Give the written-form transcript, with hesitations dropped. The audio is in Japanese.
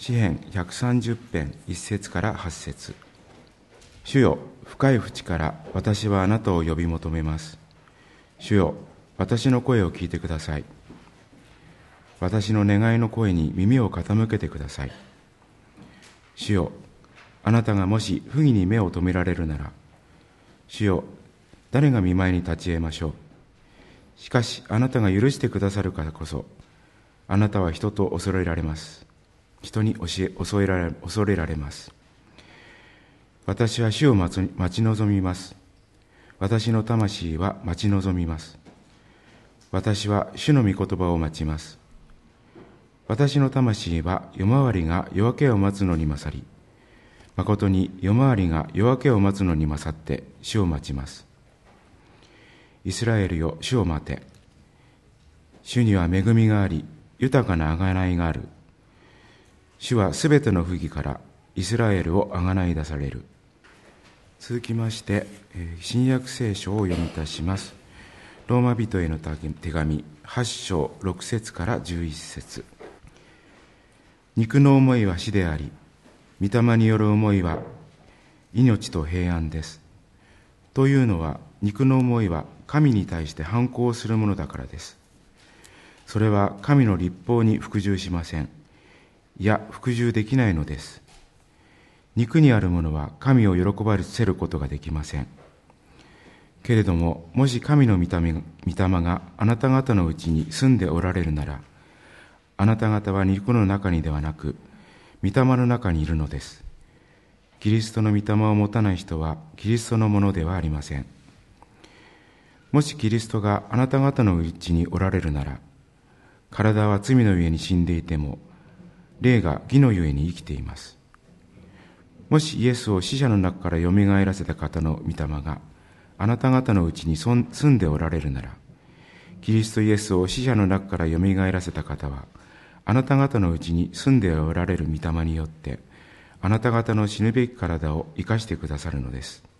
詩編130編1節から8節。主よ、深い淵から私はあなたを呼び求めます。主よ、私の声を聞いてください。私の願いの声に耳を傾けてください。主よ、あなたがもし不義に目を留められるなら、主よ、誰が見舞いに立ち得ましょう。しかしあなたが許してくださるからこそ、あなたは人と恐れられます。人に恐れられます。私は主を待ち望みます。私の魂は待ち望みます。私は主の御言葉を待ちます。私の魂は夜回りが夜明けを待つのに勝り、誠に夜回りが夜明けを待つのに勝って主を待ちます。イスラエルよ、主を待て。主には恵みがあり、豊かな贖いがある。主はすべての不義からイスラエルを贖い出される。続きまして、新約聖書を読みいたします。ローマ人への手紙8章6節から11節。肉の思いは死であり、御霊による思いは命と平安です。というのは、肉の思いは神に対して反抗するものだからです。それは神の律法に服従しません。いや、服従できないのです。肉にあるものは神を喜ばせることができません。けれども、もし神の御霊があなた方のうちに住んでおられるなら、あなた方は肉の中にではなく、御霊の中にいるのです。キリストの御霊を持たない人はキリストのものではありません。もしキリストがあなた方のうちにおられるなら、体は罪のゆえに死んでいても、霊が義のゆえに生きています。もしイエスを死者の中からよみがえらせた方の御霊があなた方のうちに住んでおられるなら、キリストイエスを死者の中からよみがえらせた方はあなた方のうちに住んでおられる御霊によってあなた方の死ぬべき体を生かしてくださるのです。